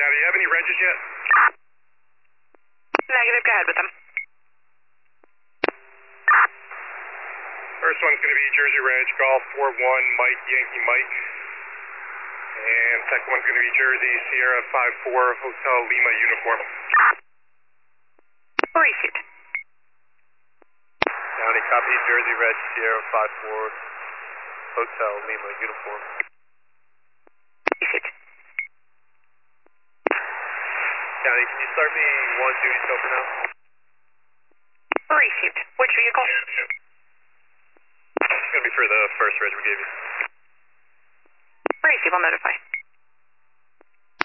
Now, do you have any regs yet? Negative, go ahead with them. First one's going to be Jersey Reg, Golf 41, Mike, Yankee Mike. And second one's going to be Jersey, Sierra 54, Hotel Lima uniform. Received. County, copy, Jersey Reg, Sierra 54, Hotel Lima uniform. Received. County, can you start me one duty scope now? Received. Which vehicle? It's going to be for the first reg we gave you. Receive, I'll notify.